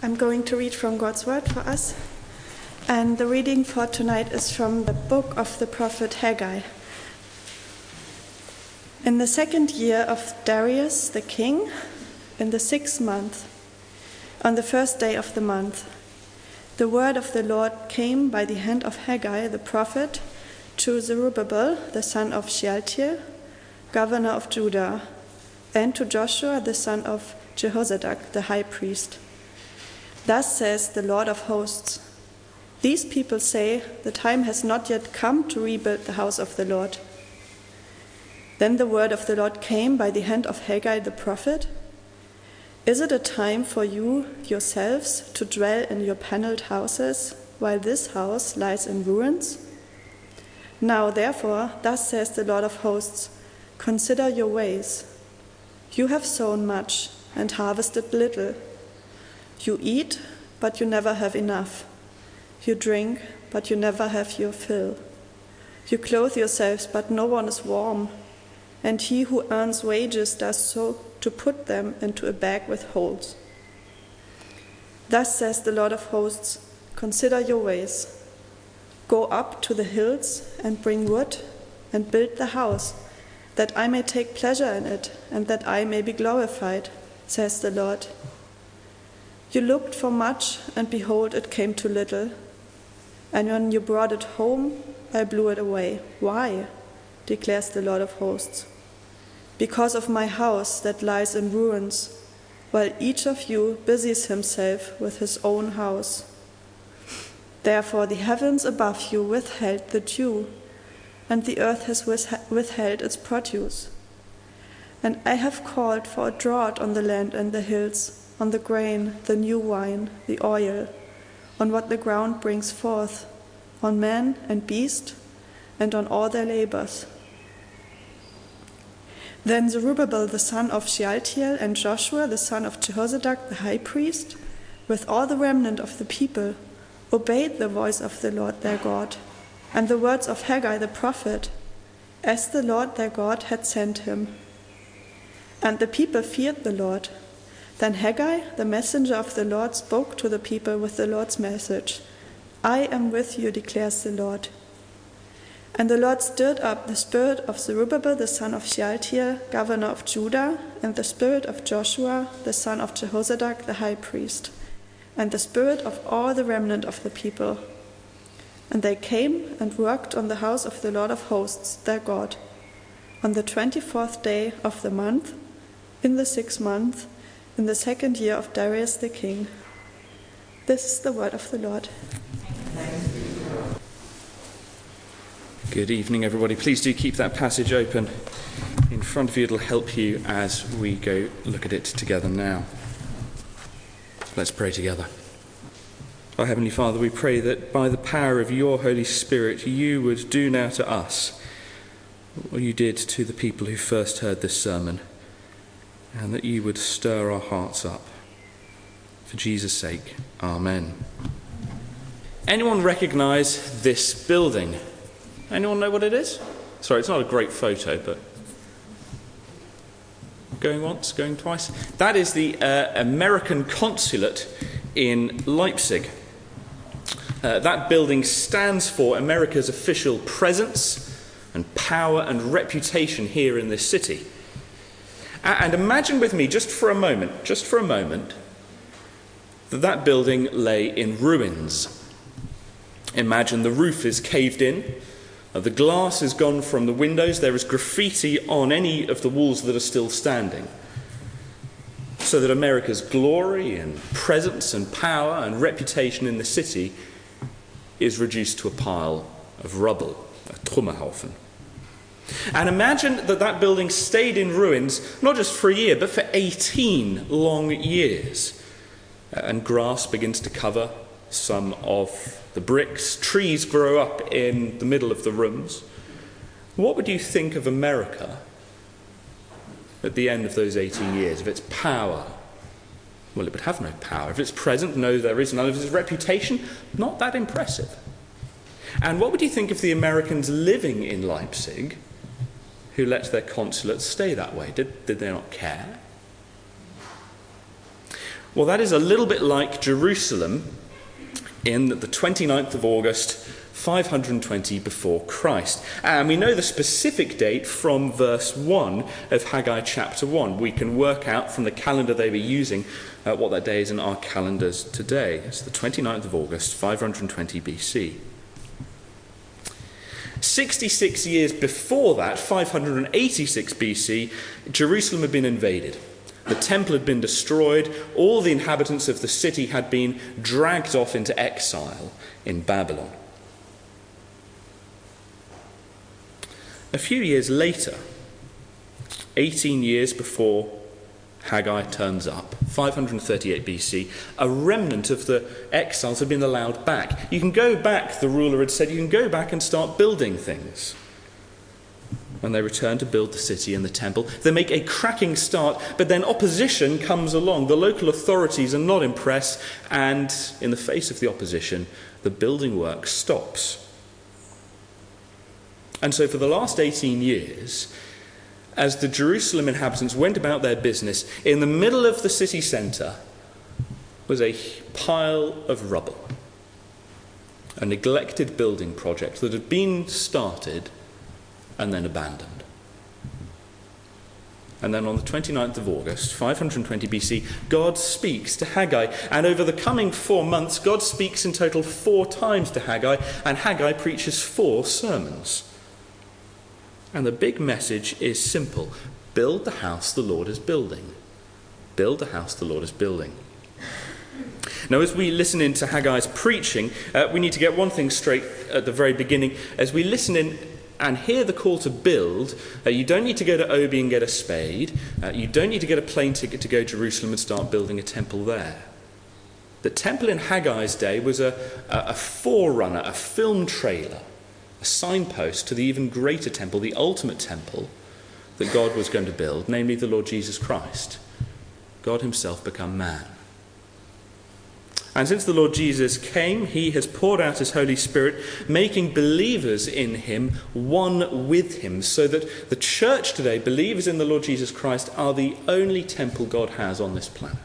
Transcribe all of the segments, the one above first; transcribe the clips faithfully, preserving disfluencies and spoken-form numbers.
I'm going to read from God's Word for us. And the reading for tonight is from the book of the prophet Haggai. In the second year of Darius the king, in the sixth month, on the first day of the month, the word of the Lord came by the hand of Haggai the prophet to Zerubbabel the son of Shealtiel, governor of Judah, and to Joshua the son of Jehozadak the high priest. Thus says the Lord of hosts, these people say, the time has not yet come to rebuild the house of the Lord. Then the word of the Lord came by the hand of Haggai the prophet. Is it a time for you yourselves to dwell in your paneled houses, while this house lies in ruins? Now therefore, thus says the Lord of hosts, consider your ways. You have sown much and harvested little. You eat, but you never have enough. You drink, but you never have your fill. You clothe yourselves, but no one is warm. And he who earns wages does so to put them into a bag with holes. Thus says the Lord of hosts, consider your ways. Go up to the hills and bring wood and build the house, that I may take pleasure in it and that I may be glorified, says the Lord. You looked for much, and behold, it came to little. And when you brought it home, I blew it away. Why? Declares the Lord of hosts. Because of my house that lies in ruins, while each of you busies himself with his own house. Therefore the heavens above you withheld the dew, and the earth has withheld its produce. And I have called for a drought on the land and the hills, on the grain, the new wine, the oil, on what the ground brings forth, on man and beast, and on all their labors. Then Zerubbabel the son of Shealtiel and Joshua the son of Jehozadak the high priest, with all the remnant of the people, obeyed the voice of the Lord their God, and the words of Haggai the prophet, as the Lord their God had sent him. And the people feared the Lord. Then Haggai, the messenger of the Lord, spoke to the people with the Lord's message. I am with you, declares the Lord. And the Lord stirred up the spirit of Zerubbabel, the son of Shealtiel, governor of Judah, and the spirit of Joshua, the son of Jehozadak, the high priest, and the spirit of all the remnant of the people. And they came and worked on the house of the Lord of hosts, their God, on the twenty-fourth day of the month, in the sixth month, in the second year of Darius the king. This is the word of the Lord. Good evening, everybody. Please do keep that passage open in front of you. It'll help you as we go look at it together now. Let's pray together. Our Heavenly Father, we pray that by the power of your Holy Spirit, you would do now to us what you did to the people who first heard this sermon, and that you would stir our hearts up. For Jesus' sake, amen. Anyone recognise this building? Anyone know what it is? Sorry, it's not a great photo, but going once, going twice. That is the uh, American consulate in Leipzig. Uh, that building stands for America's official presence and power and reputation here in this city. And imagine with me, just for a moment, just for a moment, that that building lay in ruins. Imagine the roof is caved in, the glass is gone from the windows, there is graffiti on any of the walls that are still standing, so that America's glory and presence and power and reputation in the city is reduced to a pile of rubble, a Trümmerhaufen. And imagine that that building stayed in ruins, not just for a year, but for eighteen long years. And grass begins to cover some of the bricks. Trees grow up in the middle of the rooms. What would you think of America at the end of those eighteen years, of its power? Well, it would have no power. If it's present, no, there is none. Of its reputation, not that impressive. And what would you think of the Americans living in Leipzig who let their consulate stay that way? Did, did they not care? Well, that is a little bit like Jerusalem in the twenty-ninth of August, five hundred twenty before Christ. And we know the specific date from verse one of Haggai chapter one. We can work out from the calendar they were using uh, what that day is in our calendars today. It's the twenty-ninth of August, five hundred twenty B C. sixty-six years before that, five hundred eighty-six B C, Jerusalem had been invaded. The temple had been destroyed. All the inhabitants of the city had been dragged off into exile in Babylon. A few years later, eighteen years before Haggai turns up, five hundred thirty-eight B C, a remnant of the exiles had been allowed back. You can go back, the ruler had said, you can go back and start building things. When they return to build the city and the temple, they make a cracking start, but then opposition comes along. The local authorities are not impressed, and in the face of the opposition, the building work stops. And so for the last eighteen years, as the Jerusalem inhabitants went about their business, in the middle of the city centre was a pile of rubble, a neglected building project that had been started and then abandoned. And then on the twenty-ninth of August, five hundred twenty B C, God speaks to Haggai. And over the coming four months, God speaks in total four times to Haggai, and Haggai preaches four sermons. And the big message is simple. Build the house the Lord is building. Build the house the Lord is building. Now, as we listen into Haggai's preaching, uh, we need to get one thing straight at the very beginning. As we listen in and hear the call to build, uh, you don't need to go to Obi and get a spade. Uh, you don't need to get a plane ticket to go to Jerusalem and start building a temple there. The temple in Haggai's day was a, a, a forerunner, a film trailer, a signpost to the even greater temple, the ultimate temple that God was going to build, namely the Lord Jesus Christ. God himself become man. And since the Lord Jesus came, he has poured out his Holy Spirit, making believers in him one with him, so that the church today, believers in the Lord Jesus Christ, are the only temple God has on this planet.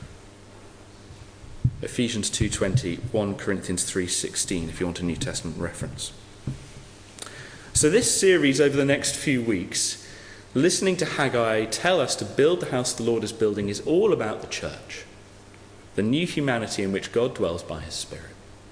Ephesians two twenty, First Corinthians three sixteen, if you want a New Testament reference. So this series over the next few weeks, listening to Haggai tell us to build the house the Lord is building, is all about the church. The new humanity in which God dwells by his Spirit.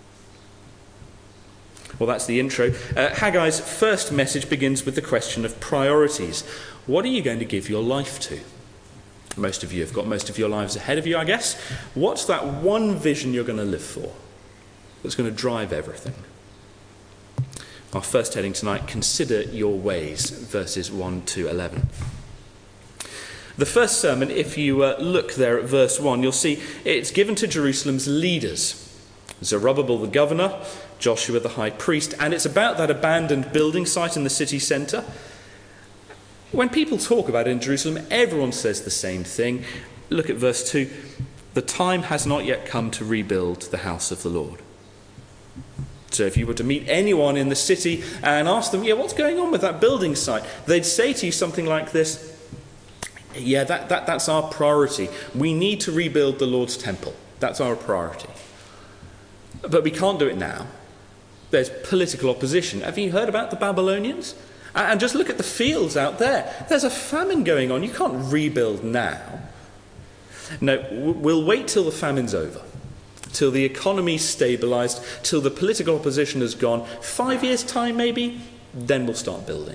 Well, that's the intro. Uh, Haggai's first message begins with the question of priorities. What are you going to give your life to? Most of you have got most of your lives ahead of you, I guess. What's that one vision you're going to live for that's going to drive everything? Our first heading tonight, consider your ways, verses one to eleven. The first sermon, if you uh, look there at verse one, you'll see it's given to Jerusalem's leaders. Zerubbabel the governor, Joshua the high priest, and it's about that abandoned building site in the city centre. When people talk about it in Jerusalem, everyone says the same thing. Look at verse two. The time has not yet come to rebuild the house of the Lord. So if you were to meet anyone in the city and ask them, yeah, what's going on with that building site? They'd say to you something like this. Yeah, that, that, that's our priority. We need to rebuild the Lord's temple. That's our priority. But we can't do it now. There's political opposition. Have you heard about the Babylonians? And just look at the fields out there. There's a famine going on. You can't rebuild now. No, we'll wait till the famine's over, till the economy's stabilised, till the political opposition has gone. Five years' time maybe, then we'll start building.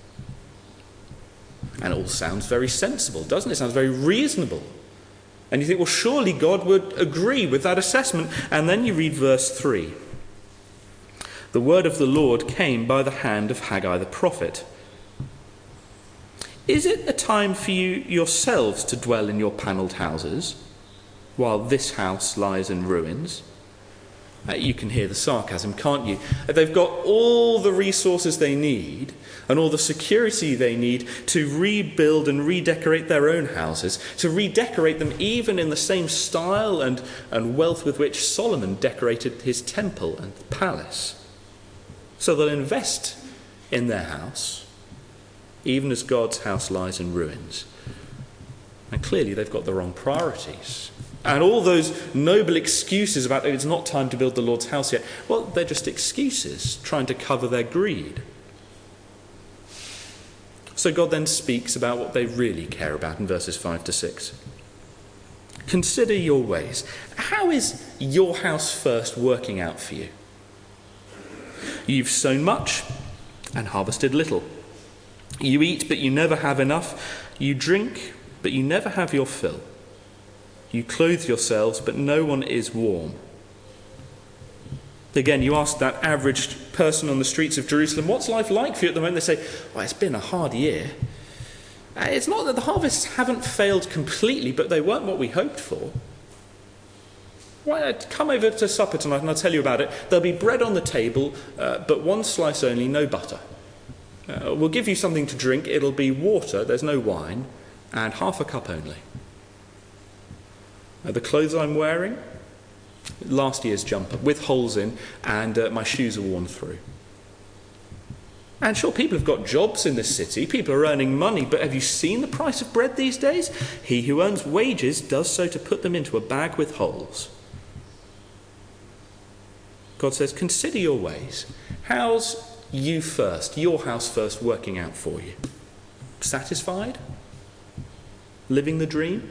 And it all sounds very sensible, doesn't it? It sounds very reasonable. And you think, well, surely God would agree with that assessment. And then you read verse three. The word of the Lord came by the hand of Haggai the prophet. Is it a time for you yourselves to dwell in your panelled houses, while this house lies in ruins? Uh, you can hear the sarcasm, can't you? They've got all the resources they need and all the security they need to rebuild and redecorate their own houses, to redecorate them even in the same style and, and wealth with which Solomon decorated his temple and palace. So they'll invest in their house, even as God's house lies in ruins. And clearly they've got the wrong priorities. And all those noble excuses about, oh, it's not time to build the Lord's house yet, well, they're just excuses trying to cover their greed. So God then speaks about what they really care about in verses five to six. Consider your ways. How is your house first working out for you? You've sown much and harvested little. You eat, but you never have enough. You drink, but you never have your fill. You clothe yourselves, but no one is warm. Again, you ask that average person on the streets of Jerusalem, what's life like for you at the moment? They say, well, it's been a hard year. It's not that the harvests haven't failed completely, but they weren't what we hoped for. Right, come over to supper tonight and I'll tell you about it. There'll be bread on the table, uh, but one slice only, no butter. Uh, we'll give you something to drink. It'll be water, there's no wine, and half a cup only. Uh, the clothes I'm wearing, last year's jumper, with holes in, and uh, my shoes are worn through. And sure, people have got jobs in this city, people are earning money, but have you seen the price of bread these days? He who earns wages does so to put them into a bag with holes. God says, consider your ways. How's you first, your house first, working out for you? Satisfied? Living the dream?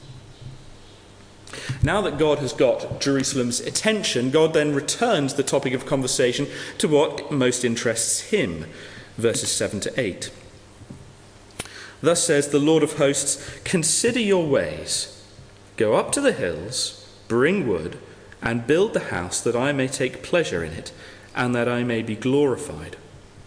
Now that God has got Jerusalem's attention, God then returns the topic of conversation to what most interests him, verses seven to eight. Thus says the Lord of hosts, consider your ways, go up to the hills, bring wood, and build the house that I may take pleasure in it, and that I may be glorified.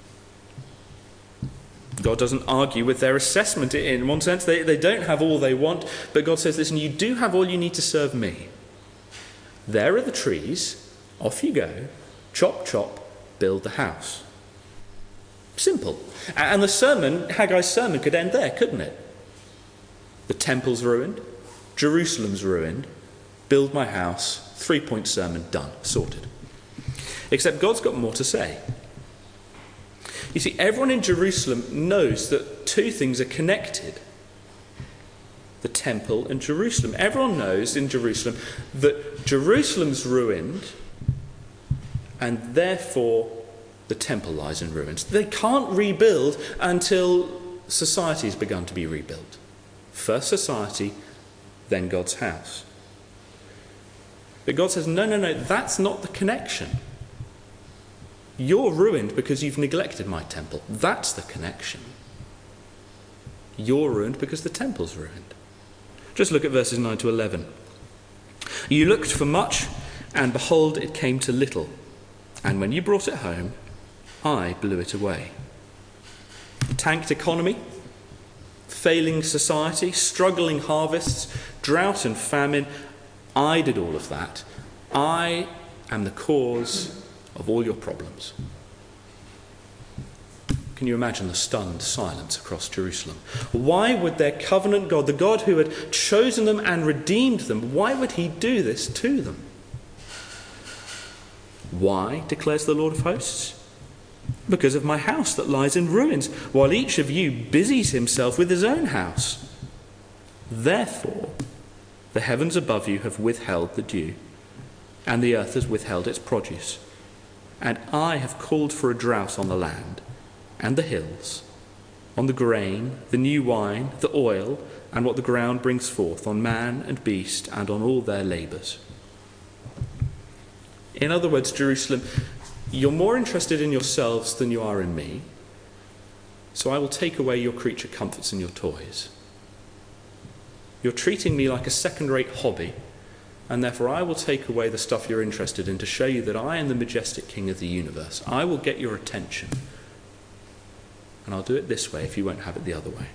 God doesn't argue with their assessment in one sense. They, they don't have all they want, but God says, listen, you do have all you need to serve me. There are the trees, off you go, chop, chop, build the house. Simple. And the sermon, Haggai's sermon, could end there, couldn't it? The temple's ruined, Jerusalem's ruined, build my house, three-point sermon, done, sorted. Except God's got more to say. You see, everyone in Jerusalem knows that two things are connected. The temple and Jerusalem. Everyone knows in Jerusalem that Jerusalem's ruined and therefore the temple lies in ruins. They can't rebuild until society's begun to be rebuilt. First society, then God's house. But God says, no, no, no, that's not the connection. You're ruined because you've neglected my temple. That's the connection. You're ruined because the temple's ruined. Just look at verses nine to eleven. You looked for much, and behold, it came to little. And when you brought it home, I blew it away. Tanked economy, failing society, struggling harvests, drought and famine. I did all of that. I am the cause of all your problems. Can you imagine the stunned silence across Jerusalem? Why would their covenant God, the God who had chosen them and redeemed them, why would he do this to them? Why, declares the Lord of hosts? Because of my house that lies in ruins, while each of you busies himself with his own house. Therefore, the heavens above you have withheld the dew, and the earth has withheld its produce. And I have called for a drought on the land and the hills, on the grain, the new wine, the oil, and what the ground brings forth, on man and beast, and on all their labours. In other words, Jerusalem, you're more interested in yourselves than you are in me, so I will take away your creature comforts and your toys. You're treating me like a second-rate hobby, and therefore I will take away the stuff you're interested in to show you that I am the majestic king of the universe. I will get your attention. And I'll do it this way if you won't have it the other way.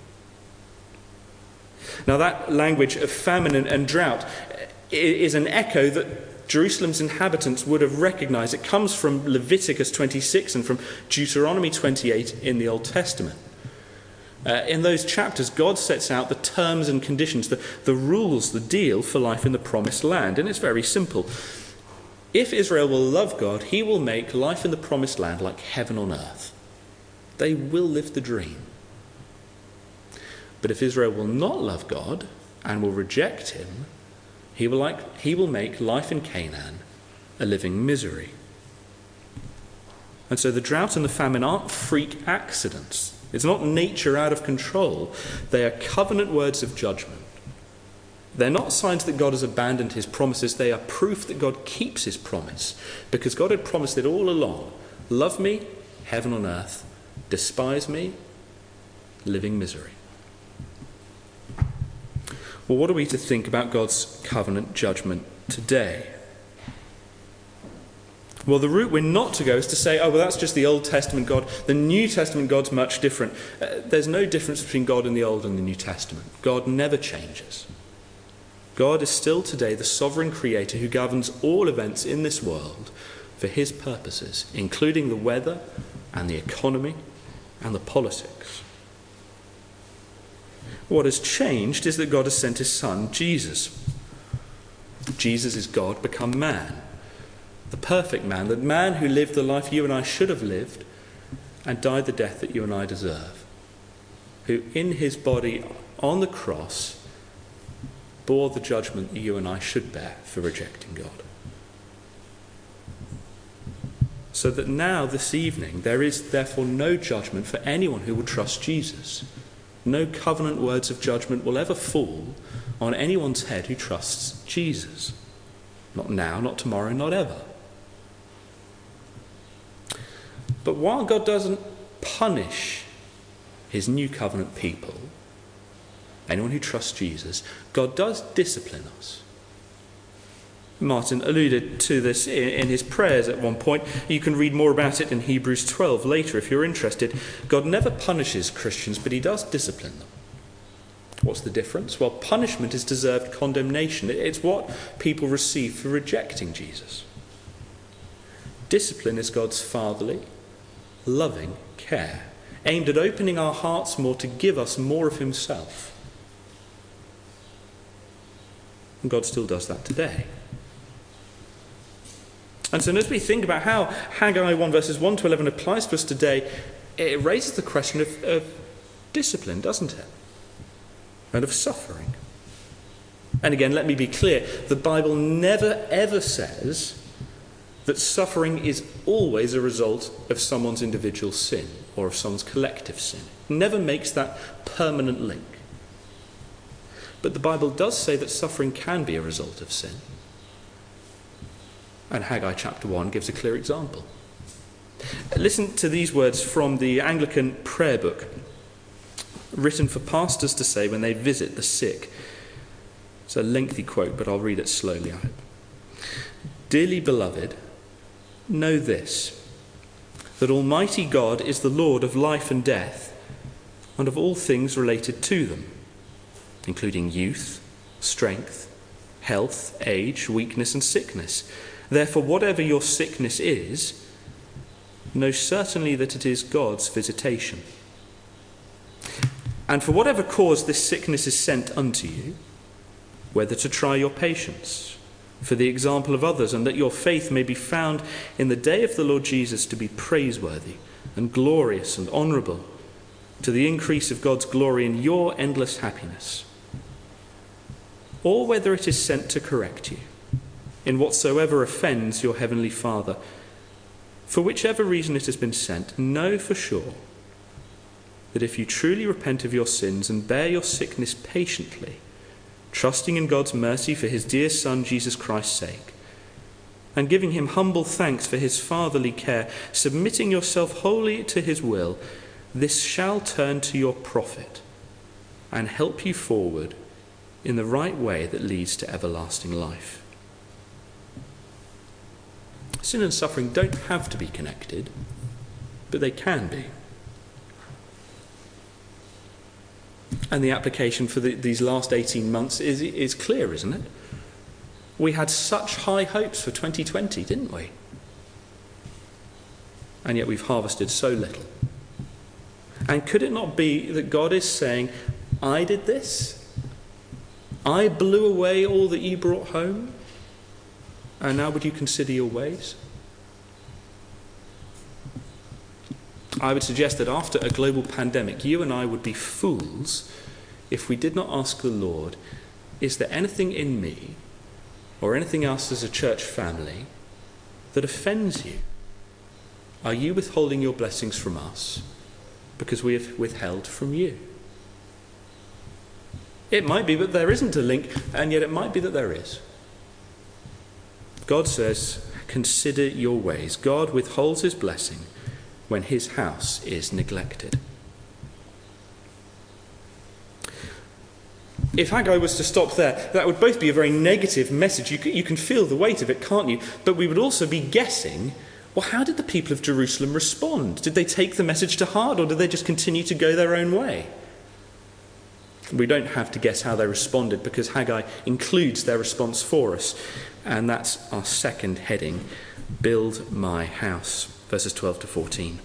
Now that language of famine and drought is an echo that Jerusalem's inhabitants would have recognized. It comes from Leviticus twenty-six and from Deuteronomy twenty-eight in the Old Testament. Uh, in those chapters, God sets out the terms and conditions, the, the rules, the deal for life in the promised land. And it's very simple. If Israel will love God, he will make life in the promised land like heaven on earth. They will live the dream. But if Israel will not love God and will reject him, He will, like, he will make life in Canaan a living misery. And so the drought and the famine aren't freak accidents. It's not nature out of control. They are covenant words of judgment. They're not signs that God has abandoned his promises. They are proof that God keeps his promise, because God had promised it all along. Love me, heaven on earth. Despise me, living misery. Well, what are we to think about God's covenant judgment today? Well, the route we're not to go is to say, oh, well, that's just the Old Testament God. The New Testament God's much different. Uh, there's no difference between God in the Old and the New Testament. God never changes. God is still today the sovereign creator who governs all events in this world for his purposes, including the weather and the economy and the politics. What has changed is that God has sent his son, Jesus. Jesus is God become man. The perfect man, the man who lived the life you and I should have lived and died the death that you and I deserve, who in his body on the cross bore the judgment that you and I should bear for rejecting God. So that now, this evening, there is therefore no judgment for anyone who will trust Jesus. No covenant words of judgment will ever fall on anyone's head who trusts Jesus. Not now, not tomorrow, not ever. But while God doesn't punish his new covenant people, anyone who trusts Jesus, God does discipline us. Martin alluded to this in his prayers at one point. You can read more about it in Hebrews twelve later if you're interested. God never punishes Christians, but he does discipline them. What's the difference? Well, punishment is deserved condemnation. It's what people receive for rejecting Jesus. Discipline is God's fatherly, loving care, aimed at opening our hearts more to give us more of himself. And God still does that today. And so as we think about how Haggai one verses one to eleven applies to us today, it raises the question of, of discipline, doesn't it? And of suffering. And again, let me be clear, the Bible never ever says that suffering is always a result of someone's individual sin or of someone's collective sin. It never makes that permanent link. But the Bible does say that suffering can be a result of sin. And Haggai chapter one gives a clear example. Listen to these words from the Anglican prayer book, written for pastors to say when they visit the sick. It's a lengthy quote, but I'll read it slowly, I hope. Dearly beloved, know this, that Almighty God is the Lord of life and death, and of all things related to them, including youth, strength, health, age, weakness, and sickness. Therefore, whatever your sickness is, know certainly that it is God's visitation. And for whatever cause this sickness is sent unto you, whether to try your patience, for the example of others, and that your faith may be found in the day of the Lord Jesus to be praiseworthy and glorious and honourable, to the increase of God's glory in your endless happiness. Or whether it is sent to correct you, in whatsoever offends your heavenly Father. For whichever reason it has been sent, know for sure that if you truly repent of your sins and bear your sickness patiently, trusting in God's mercy for his dear Son Jesus Christ's sake, and giving him humble thanks for his fatherly care, submitting yourself wholly to his will, this shall turn to your profit and help you forward in the right way that leads to everlasting life. Sin and suffering don't have to be connected, but they can be. And the application for the, these last eighteen months is, is clear, isn't it? We had such high hopes for twenty twenty, didn't we? And yet we've harvested so little. And could it not be that God is saying, I did this? I blew away all that you brought home? And now would you consider your ways? I would suggest that after a global pandemic, you and I would be fools if we did not ask the Lord, is there anything in me or anything else as a church family that offends you? Are you withholding your blessings from us because we have withheld from you? It might be that there isn't a link, and yet it might be that there is. God says, consider your ways. God withholds his blessing when his house is neglected. If Haggai was to stop there, that would both be a very negative message. You can, you can feel the weight of it, can't you? But we would also be guessing, well, how did the people of Jerusalem respond? Did they take the message to heart, or did they just continue to go their own way? We don't have to guess how they responded, because Haggai includes their response for us. And that's our second heading, build my house, verses twelve to fourteen.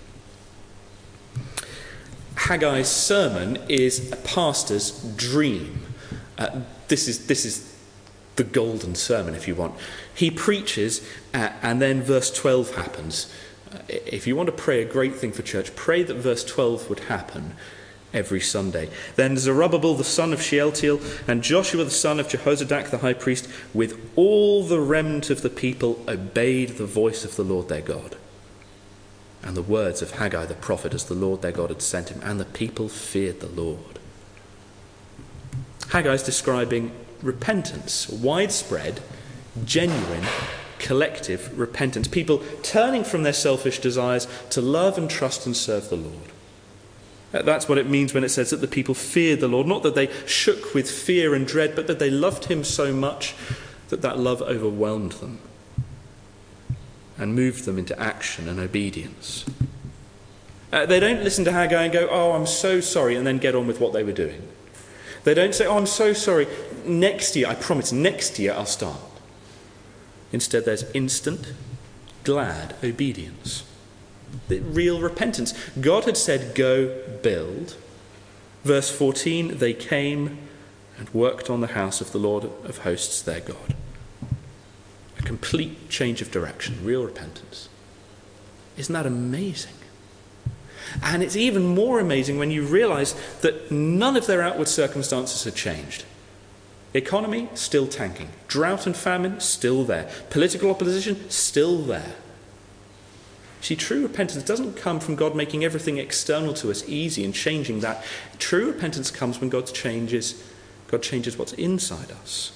Haggai's sermon is a pastor's dream. Uh, this is this is the golden sermon, if you want. He preaches, uh, and then verse twelve happens. Uh, if you want to pray a great thing for church, pray that verse twelve would happen every Sunday. Then Zerubbabel the son of Shealtiel and Joshua the son of Jehozadak the high priest, with all the remnant of the people, obeyed the voice of the Lord their God and the words of Haggai the prophet, as the Lord their God had sent him, and the people feared the Lord. Haggai is describing repentance, widespread, genuine, collective repentance. People turning from their selfish desires to love and trust and serve the Lord. That's what it means when it says that the people feared the Lord. Not that they shook with fear and dread, but that they loved him so much that that love overwhelmed them and moved them into action and obedience. Uh, they don't listen to Haggai and go, oh, I'm so sorry, and then get on with what they were doing. They don't say, oh, I'm so sorry, next year, I promise, next year I'll start. Instead, there's instant, glad obedience. The real repentance. God had said, go build. Verse fourteen, they came and worked on the house of the Lord of hosts, their God. A complete change of direction, real repentance. Isn't that amazing? And it's even more amazing when you realise that none of their outward circumstances had changed. Economy, still tanking. Drought and famine, still there. Political opposition, still there. See, true repentance doesn't come from God making everything external to us easy and changing that. True repentance comes when God changes, God changes what's inside us.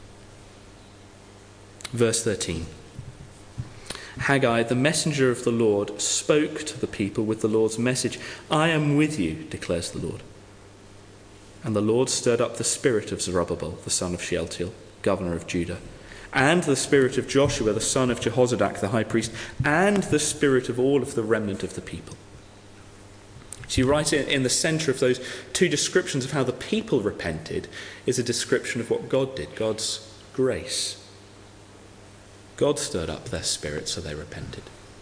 Verse thirteen. Haggai, the messenger of the Lord, spoke to the people with the Lord's message. I am with you, declares the Lord. And the Lord stirred up the spirit of Zerubbabel, the son of Shealtiel, governor of Judah, and the spirit of Joshua, the son of Jehozadak, the high priest, and the spirit of all of the remnant of the people. See, right in the centre of those two descriptions of how the people repented is a description of what God did, God's grace. God stirred up their spirit, so they repented.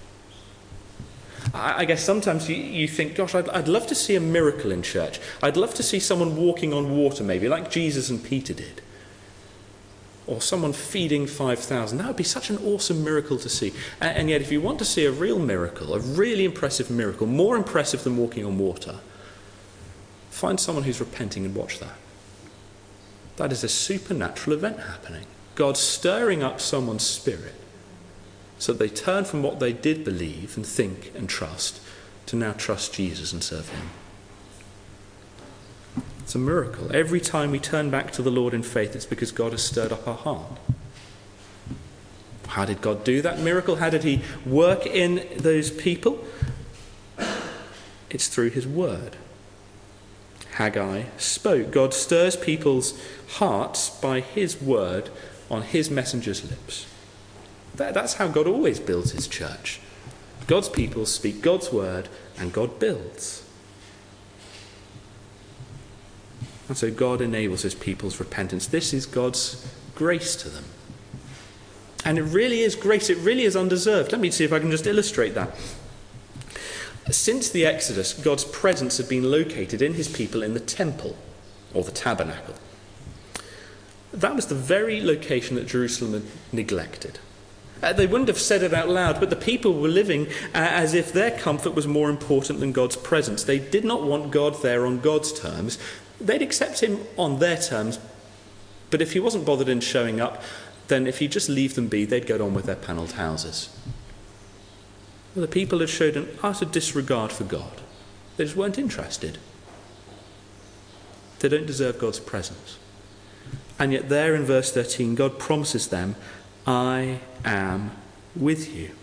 I, I guess sometimes you, you think, gosh, I'd, I'd love to see a miracle in church. I'd love to see someone walking on water, maybe, like Jesus and Peter did. Or someone feeding five thousand. That would be such an awesome miracle to see. And, and yet, if you want to see a real miracle, a really impressive miracle, more impressive than walking on water, find someone who's repenting and watch that. That is a supernatural event happening. God stirring up someone's spirit so that they turn from what they did believe and think and trust to now trust Jesus and serve him. It's a miracle. Every time we turn back to the Lord in faith, it's because God has stirred up our heart. How did God do that miracle? How did he work in those people? It's through his word. Haggai spoke. God stirs people's hearts by his word on his messenger's lips. That, that's how God always builds his church. God's people speak God's word and God builds. And so God enables his people's repentance. This is God's grace to them. And it really is grace. It really is undeserved. Let me see if I can just illustrate that. Since the Exodus, God's presence had been located in his people in the temple, or the tabernacle. That was the very location that Jerusalem had neglected. Uh, they wouldn't have said it out loud, but the people were living uh, as if their comfort was more important than God's presence. They did not want God there on God's terms. They'd accept him on their terms, but if he wasn't bothered in showing up, then if you just leave them be, they'd get on with their panelled houses. Well, the people had showed an utter disregard for God. They just weren't interested. They don't deserve God's presence. And yet there in verse thirteen, God promises them, I am with you.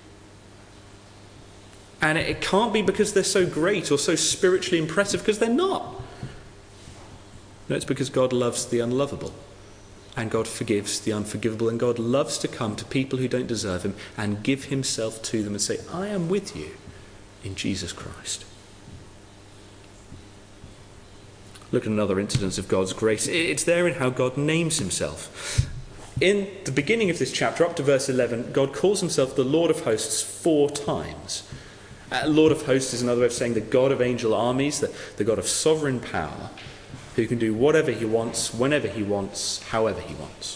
And it can't be because they're so great or so spiritually impressive, because they're not. No, it's because God loves the unlovable. And God forgives the unforgivable. And God loves to come to people who don't deserve him and give himself to them and say, I am with you in Jesus Christ. Look at another incident of God's grace. It's there in how God names himself. In the beginning of this chapter, up to verse eleven, God calls himself the Lord of hosts four times. Uh, Lord of hosts is another way of saying the God of angel armies, the, the God of sovereign power, who can do whatever he wants, whenever he wants, however he wants.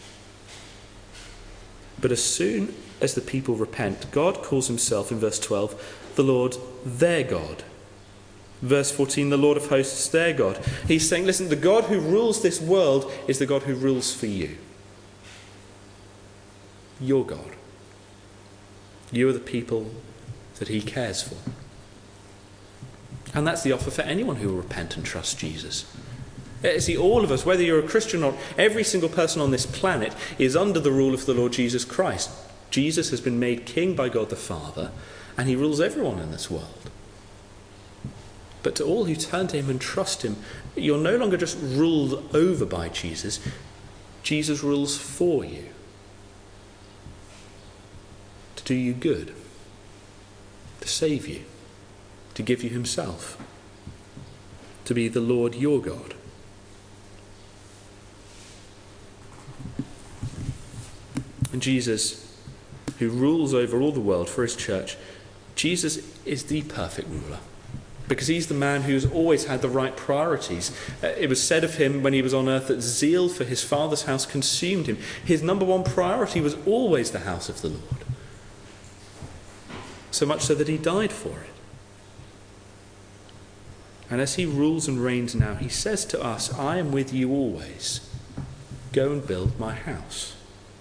But as soon as the people repent, God calls himself, in verse twelve, the Lord their God. Verse fourteen, the Lord of hosts their God. He's saying, listen, the God who rules this world is the God who rules for you. Your God. You are the people that he cares for. And that's the offer for anyone who will repent and trust Jesus. See, all of us, whether you're a Christian or not, every single person on this planet is under the rule of the Lord Jesus Christ. Jesus has been made king by God the Father, and he rules everyone in this world. But to all who turn to him and trust him, you're no longer just ruled over by Jesus. Jesus rules for you. To do you good. To save you. To give you himself. To be the Lord your God. And Jesus, who rules over all the world for his church, Jesus is the perfect ruler. Because he's the man who's always had the right priorities. Uh, it was said of him when he was on earth that zeal for his Father's house consumed him. His number one priority was always the house of the Lord. So much so that he died for it. And as he rules and reigns now, he says to us, I am with you always. Go and build my house.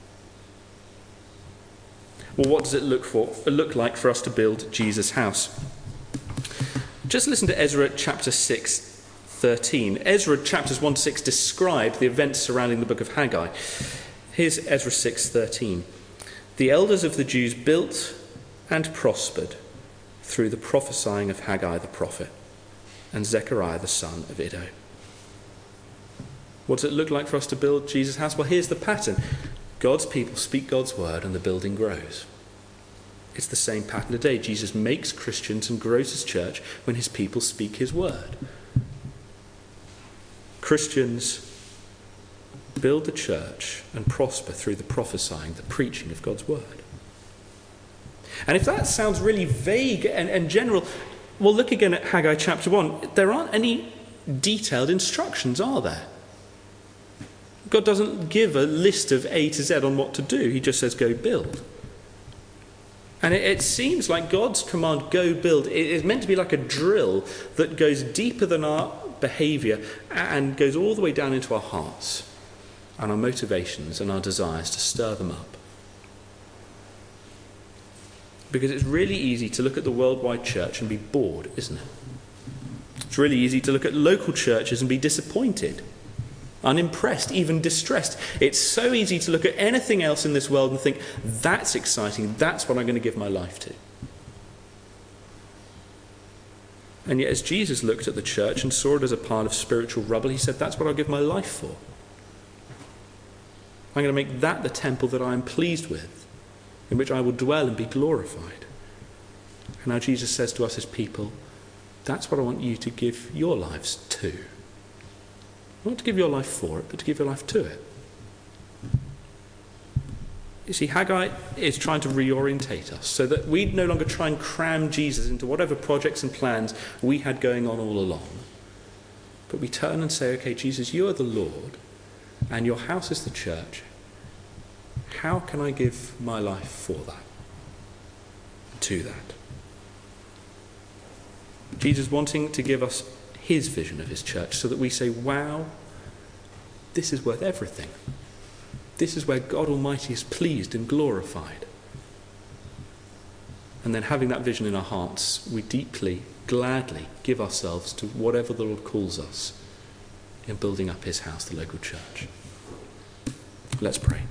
Well, what does it look for? Look like for us to build Jesus' house? Just listen to Ezra chapter six, thirteen. Ezra chapters one to six describe the events surrounding the book of Haggai. Here's Ezra six, thirteen. The elders of the Jews built and prospered through the prophesying of Haggai the prophet and Zechariah the son of Iddo. What does it look like for us to build Jesus' house? Well, here's the pattern. God's people speak God's word and the building grows. It's the same pattern today. Jesus makes Christians and grows his church when his people speak his word. Christians build the church and prosper through the prophesying, the preaching of God's word. And if that sounds really vague and, and general, well, look again at Haggai chapter one. There aren't any detailed instructions, are there? God doesn't give a list of A to Z on what to do. He just says, go build. And it, it seems like God's command, go build, it is meant to be like a drill that goes deeper than our behaviour and goes all the way down into our hearts and our motivations and our desires to stir them up. Because it's really easy to look at the worldwide church and be bored, isn't it? It's really easy to look at local churches and be disappointed, unimpressed, even distressed. It's so easy to look at anything else in this world and think, that's exciting, that's what I'm going to give my life to. And yet as Jesus looked at the church and saw it as a pile of spiritual rubble, he said, that's what I'll give my life for. I'm going to make that the temple that I am pleased with, in which I will dwell and be glorified. And now Jesus says to us as people, that's what I want you to give your lives to. Not to give your life for it, but to give your life to it. You see, Haggai is trying to reorientate us so that we no longer try and cram Jesus into whatever projects and plans we had going on all along. But we turn and say, okay, Jesus, you are the Lord, and your house is the church. How can I give my life for that? To that? Jesus wanting to give us his vision of his church so that we say, wow, this is worth everything. This is where God Almighty is pleased and glorified. And then having that vision in our hearts, we deeply, gladly give ourselves to whatever the Lord calls us in building up his house, the local church. Let's pray.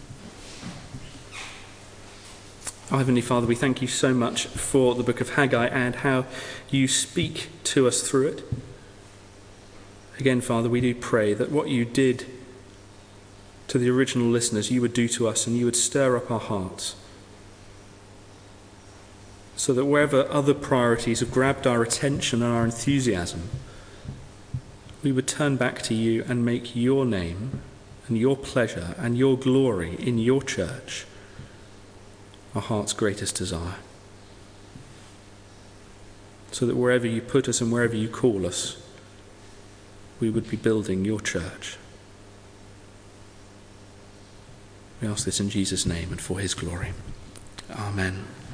Our Heavenly Father, we thank you so much for the book of Haggai and how you speak to us through it. Again, Father, we do pray that what you did to the original listeners, you would do to us, and you would stir up our hearts, so that wherever other priorities have grabbed our attention and our enthusiasm, we would turn back to you and make your name and your pleasure and your glory in your church our heart's greatest desire. So that wherever you put us and wherever you call us, we would be building your church. We ask this in Jesus' name and for his glory. Amen.